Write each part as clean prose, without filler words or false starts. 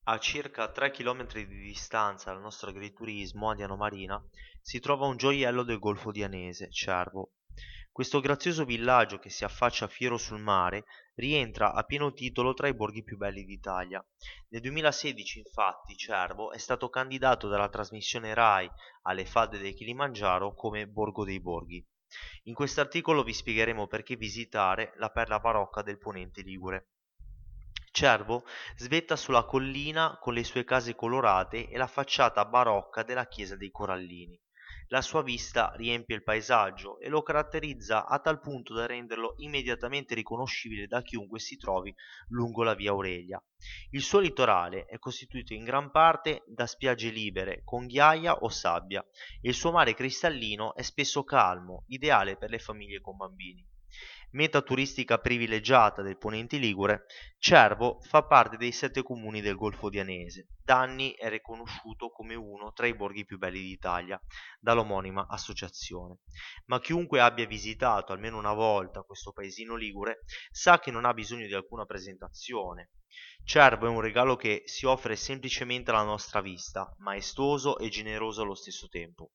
A circa 3 chilometri di distanza dal nostro agriturismo a Diano Marina si trova un gioiello del Golfo di Anese, Cervo. Questo grazioso villaggio che si affaccia fiero sul mare rientra a pieno titolo tra i borghi più belli d'Italia. Nel 2016 infatti Cervo è stato candidato dalla trasmissione RAI alle falde del Kilimangiaro come Borgo dei Borghi. In quest'articolo vi spiegheremo perché visitare la perla barocca del Ponente Ligure. Cervo svetta sulla collina con le sue case colorate e la facciata barocca della chiesa dei Corallini. La sua vista riempie il paesaggio e lo caratterizza a tal punto da renderlo immediatamente riconoscibile da chiunque si trovi lungo la via Aurelia. Il suo litorale è costituito in gran parte da spiagge libere con ghiaia o sabbia e il suo mare cristallino è spesso calmo, ideale per le famiglie con bambini. Meta turistica privilegiata del Ponente Ligure, Cervo fa parte dei 7 comuni del Golfo di Anese. Da anni è riconosciuto come uno tra i borghi più belli d'Italia dall'omonima associazione. Ma chiunque abbia visitato almeno una volta questo paesino ligure sa che non ha bisogno di alcuna presentazione. Cervo è un regalo che si offre semplicemente alla nostra vista, maestoso e generoso allo stesso tempo.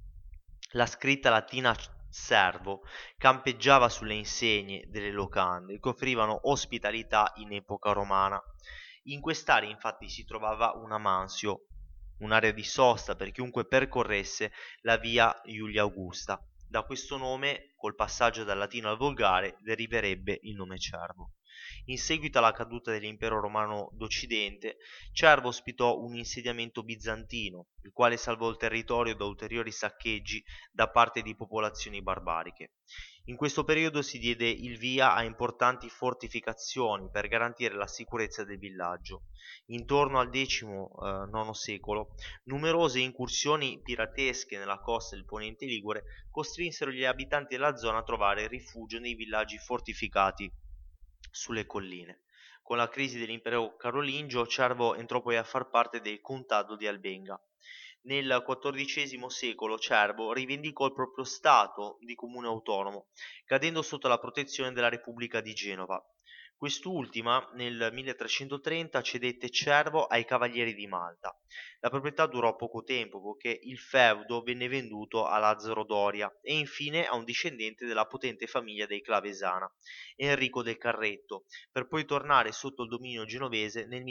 La scritta latina "servo" campeggiava sulle insegne delle locande che offrivano ospitalità in epoca romana. In quest'area infatti si trovava una mansio, un'area di sosta per chiunque percorresse la via Iulia Augusta. Da questo nome, col passaggio dal latino al volgare, deriverebbe il nome Cervo. In seguito alla caduta dell'impero romano d'Occidente, Cervo ospitò un insediamento bizantino, il quale salvò il territorio da ulteriori saccheggi da parte di popolazioni barbariche. In questo periodo si diede il via a importanti fortificazioni per garantire la sicurezza del villaggio. Intorno al X-IX secolo, numerose incursioni piratesche nella costa del Ponente Ligure costrinsero gli abitanti della zona a trovare rifugio nei villaggi fortificati sulle colline. Con la crisi dell'impero carolingio, Cervo entrò poi a far parte del contado di Albenga. Nel XIV secolo Cervo rivendicò il proprio stato di comune autonomo, cadendo sotto la protezione della Repubblica di Genova. Quest'ultima, nel 1330, cedette Cervo ai Cavalieri di Malta. La proprietà durò poco tempo, poiché il feudo venne venduto a Lazzaro Doria e infine a un discendente della potente famiglia dei Clavesana, Enrico del Carretto, per poi tornare sotto il dominio genovese nel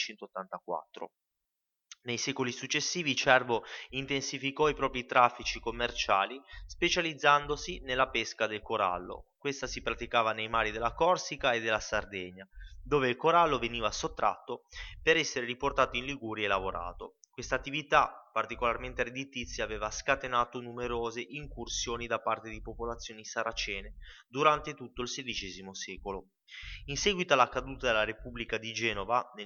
1384. Nei secoli successivi Cervo intensificò i propri traffici commerciali, specializzandosi nella pesca del corallo. Questa si praticava nei mari della Corsica e della Sardegna, dove il corallo veniva sottratto per essere riportato in Liguria e lavorato. Questa attività, particolarmente redditizia, aveva scatenato numerose incursioni da parte di popolazioni saracene durante tutto il XVI secolo. In seguito alla caduta della Repubblica di Genova nel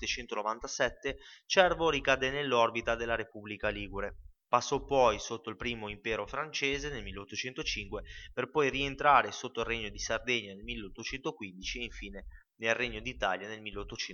1797, Cervo ricadde nell'orbita della Repubblica Ligure. Passò poi sotto il primo impero francese nel 1805 per poi rientrare sotto il regno di Sardegna nel 1815 e infine nel regno d'Italia nel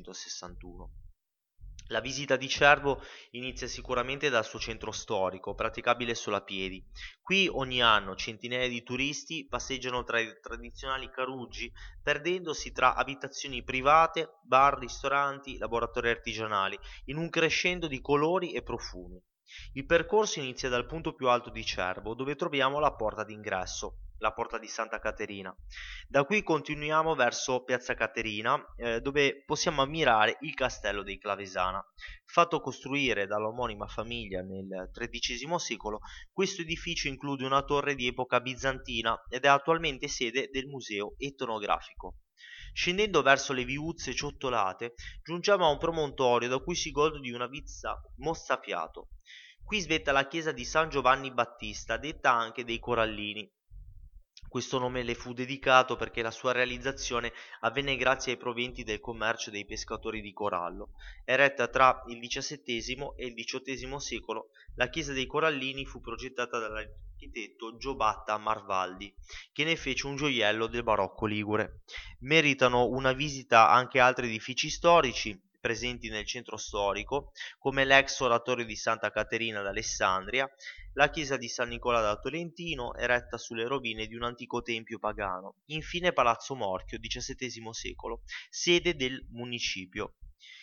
1861. La visita di Cervo inizia sicuramente dal suo centro storico, praticabile solo a piedi. Qui ogni anno centinaia di turisti passeggiano tra i tradizionali caruggi, perdendosi tra abitazioni private, bar, ristoranti, laboratori artigianali, in un crescendo di colori e profumi. Il percorso inizia dal punto più alto di Cervo, dove troviamo la porta d'ingresso, la porta di Santa Caterina. Da qui continuiamo verso Piazza Caterina, dove possiamo ammirare il castello dei Clavesana. Fatto costruire dall'omonima famiglia nel XIII secolo, questo edificio include una torre di epoca bizantina ed è attualmente sede del museo etnografico. Scendendo verso le viuzze ciottolate, giungiamo a un promontorio da cui si gode di una vista mozzafiato. Qui svetta la chiesa di San Giovanni Battista, detta anche dei Corallini. Questo nome le fu dedicato perché la sua realizzazione avvenne grazie ai proventi del commercio dei pescatori di corallo. Eretta tra il XVII e il XVIII secolo, la chiesa dei Corallini fu progettata dall'architetto Giobatta Marvaldi, che ne fece un gioiello del barocco ligure. Meritano una visita anche altri edifici storici presenti nel centro storico, come l'ex oratorio di Santa Caterina d'Alessandria, la chiesa di San Nicola da Tolentino, eretta sulle rovine di un antico tempio pagano. Infine Palazzo Morchio, XVII secolo, sede del municipio.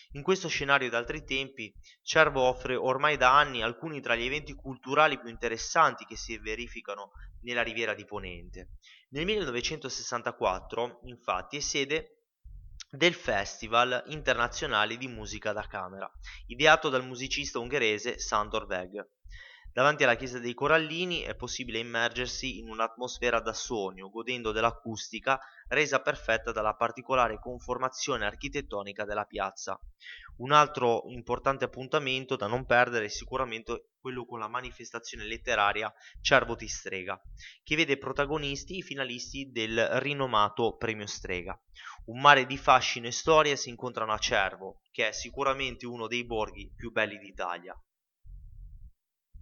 In questo scenario d'altri tempi, Cervo offre ormai da anni alcuni tra gli eventi culturali più interessanti che si verificano nella Riviera di Ponente. Nel 1964, infatti, è sede del Festival internazionale di musica da camera, ideato dal musicista ungherese Sándor Veg. Davanti alla chiesa dei Corallini è possibile immergersi in un'atmosfera da sogno, godendo dell'acustica resa perfetta dalla particolare conformazione architettonica della piazza. Un altro importante appuntamento da non perdere è sicuramente quello con la manifestazione letteraria Cervo ti strega, che vede protagonisti i finalisti del rinomato Premio Strega. Un mare di fascino e storia si incontrano a Cervo, che è sicuramente uno dei borghi più belli d'Italia.